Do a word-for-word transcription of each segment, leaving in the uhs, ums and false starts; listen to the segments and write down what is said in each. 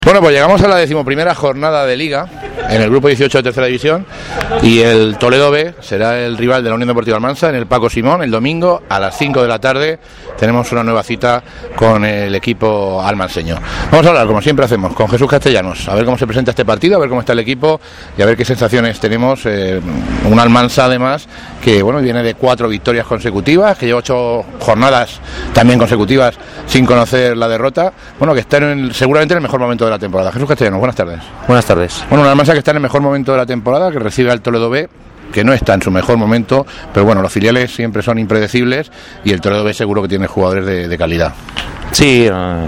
Bueno, pues llegamos a la decimoprimera jornada de Liga en el grupo dieciocho de tercera división y el Toledo B será el rival de la Unión Deportiva Almansa en el Paco Simón el domingo a las cinco de la tarde. Tenemos una nueva cita con el equipo almanseño. Vamos a hablar, como siempre hacemos, con Jesús Castellanos, a ver cómo se presenta este partido, a ver cómo está el equipo y a ver qué sensaciones tenemos. Eh, un Almansa además que bueno viene de cuatro victorias consecutivas, que lleva ocho jornadas también consecutivas sin conocer la derrota, bueno, que está en el, seguramente en el mejor momento de la temporada. Jesús Castellanos, buenas tardes. Buenas tardes. Bueno, una Almansa que está en el mejor momento de la temporada, que recibe al Toledo B, que no está en su mejor momento, pero bueno, los filiales siempre son impredecibles y el Toledo B seguro que tiene jugadores de, de calidad. Sí,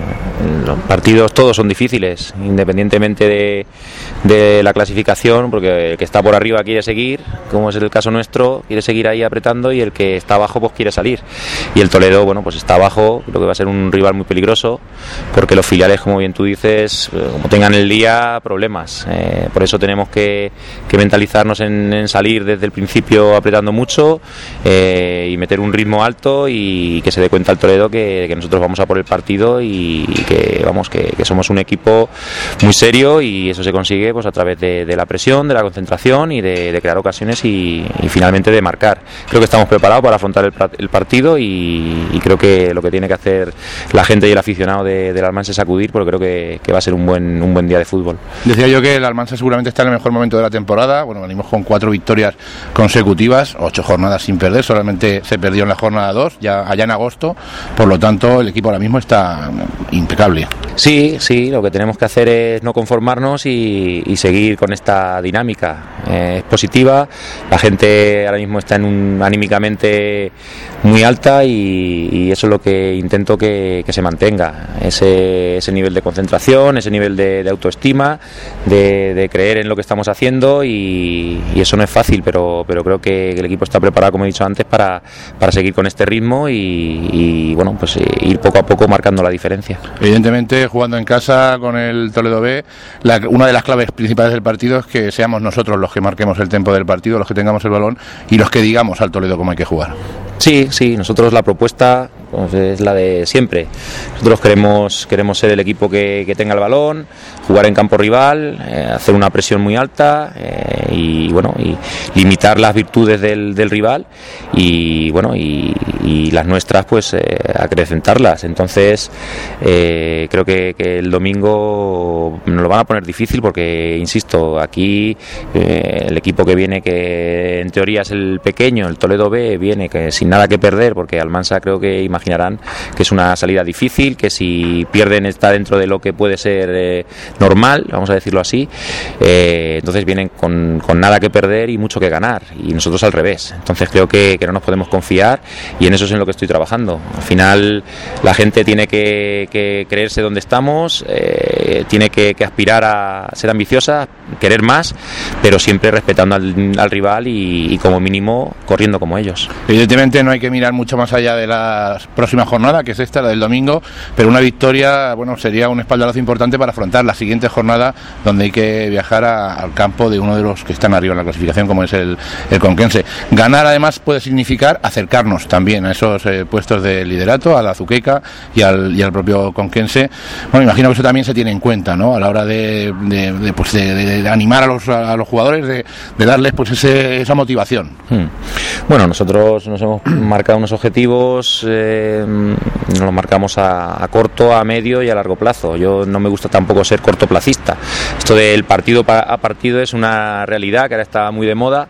los partidos todos son difíciles, independientemente de, de la clasificación, porque el que está por arriba quiere seguir, como es el caso nuestro, quiere seguir ahí apretando, y el que está abajo pues quiere salir. Y el Toledo, bueno, pues está abajo, creo que va a ser un rival muy peligroso, porque los filiales, como bien tú dices, como tengan el día, problemas. Eh, por eso tenemos que, que mentalizarnos en, en salir desde el principio apretando mucho eh, y meter un ritmo alto, y que se dé cuenta el Toledo que, que nosotros vamos a por el partido y que vamos que, que somos un equipo muy serio, y eso se consigue pues a través de, de la presión, de la concentración y de, de crear ocasiones y, y finalmente de marcar. Creo que estamos preparados para afrontar el, el partido y, y creo que lo que tiene que hacer la gente y el aficionado de, del Almansa es acudir, porque creo que, que va a ser un buen un buen día de fútbol. Decía yo que el Almansa seguramente está en el mejor momento de la temporada. Bueno, venimos con cuatro victorias consecutivas, ocho jornadas sin perder, solamente se perdió en la jornada dos, ya allá en agosto, por lo tanto el equipo ahora mismo está impecable. Sí, sí, lo que tenemos que hacer es no conformarnos y, y seguir con esta dinámica. Eh, es positiva, la gente ahora mismo está en un, anímicamente muy alta y, y eso es lo que intento que, que se mantenga, ese, ese nivel de concentración, ese nivel de, de autoestima, de, de creer en lo que estamos haciendo y, y eso no es fácil, pero, pero creo que el equipo está preparado, como he dicho antes, para, para seguir con este ritmo y, y bueno, pues eh, ir poco a poco marcando la diferencia. Evidentemente, jugando en casa con el Toledo B, la, una de las claves principales del partido es que seamos nosotros los que marquemos el tempo del partido, los que tengamos el balón y los que digamos al Toledo cómo hay que jugar. Sí, sí, nosotros la propuesta pues, es la de siempre. Nosotros queremos queremos ser el equipo que, que tenga el balón, jugar en campo rival, eh, hacer una presión muy alta eh, y bueno y limitar las virtudes del, del rival y bueno y, y las nuestras pues eh, acrecentarlas. Entonces eh, creo que, que el domingo nos lo van a poner difícil porque insisto, aquí eh, el equipo que viene, que en teoría es el pequeño, el Toledo B, viene que sin nada que perder, porque Almansa creo que imaginarán que es una salida difícil, que si pierden está dentro de lo que puede ser eh, normal, vamos a decirlo así. Eh, entonces vienen con, con nada que perder y mucho que ganar, y nosotros al revés. Entonces creo que, que no nos podemos confiar, y en eso es en lo que estoy trabajando. Al final la gente tiene que, que creerse donde estamos, eh, tiene que, que aspirar a ser ambiciosa, querer más, pero siempre respetando al, al rival y, y como mínimo corriendo como ellos. Evidentemente no hay que mirar mucho más allá de la próxima jornada, que es esta, la del domingo, pero una victoria, bueno, sería un espaldarazo importante para afrontar la siguiente jornada, donde hay que viajar a, al campo de uno de los que están arriba en la clasificación, como es el, el Conquense. Ganar además puede significar acercarnos también a esos eh, puestos de liderato, a la Azuqueca y al, y al propio Conquense. Bueno, imagino que eso también se tiene en cuenta, ¿no?, a la hora de, de, de, pues de, de, de animar a los, a los jugadores, de, de darles pues ese, esa motivación. Hmm. Bueno, nosotros nos hemos marcado unos objetivos, eh, nos los marcamos a, a corto, a medio y a largo plazo. Yo no me gusta tampoco ser cortoplacista. Esto del partido a partido es una realidad que ahora está muy de moda.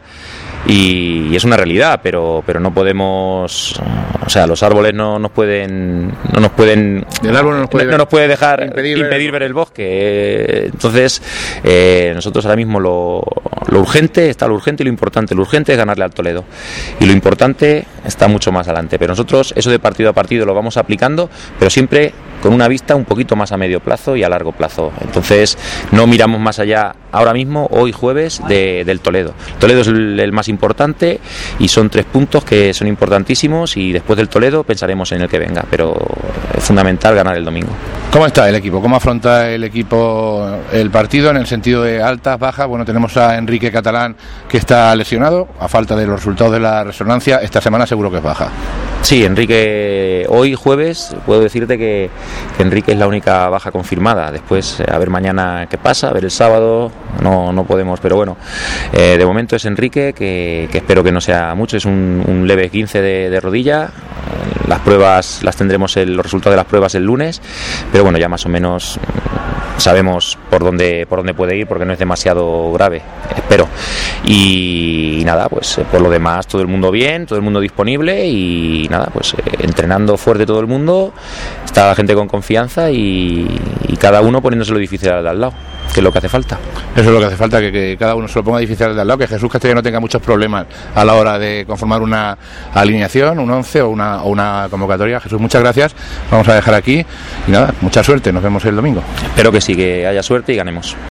Y, y es una realidad, pero pero no podemos, o sea, los árboles no nos pueden no nos pueden el árbol no nos puede, no, no nos puede dejar impedir, impedir ver el bosque. Entonces eh, nosotros ahora mismo lo, lo urgente está lo urgente y lo importante. Lo urgente es ganarle al Toledo y lo importante está mucho más adelante, pero nosotros eso de partido a partido lo vamos aplicando, pero siempre con una vista un poquito más a medio plazo y a largo plazo. Entonces no miramos más allá ahora mismo, hoy jueves, de, del Toledo. Toledo es el, el más importante y son tres puntos que son importantísimos, y después del Toledo pensaremos en el que venga, pero es fundamental ganar el domingo. ¿Cómo está el equipo? ¿Cómo afronta el equipo el partido en el sentido de altas, bajas? Bueno, tenemos a Enrique Catalán, que está lesionado a falta de los resultados de la resonancia. Esta semana seguro que es baja. Sí, Enrique, hoy jueves puedo decirte que, que Enrique es la única baja confirmada. Después a ver mañana qué pasa, a ver el sábado, no, no podemos, pero bueno, eh, de momento es Enrique, que, que espero que no sea mucho, es un, un leve quince de, de rodilla. Las pruebas las tendremos, el, los resultados de las pruebas el lunes, pero bueno, ya más o menos sabemos por dónde por dónde puede ir, porque no es demasiado grave, espero. Y, y nada, pues por lo demás todo el mundo bien, todo el mundo disponible y nada, pues eh, entrenando fuerte todo el mundo, está la gente con confianza y, y cada uno poniéndose lo difícil al de al lado, que es lo que hace falta. Eso es lo que hace falta, que, que cada uno se lo ponga difícil al de al lado, que Jesús Castellano no tenga muchos problemas a la hora de conformar una alineación, un once o una, o una convocatoria. Jesús, muchas gracias, vamos a dejar aquí y nada, mucha suerte, nos vemos el domingo. Espero que sí, que haya suerte y ganemos.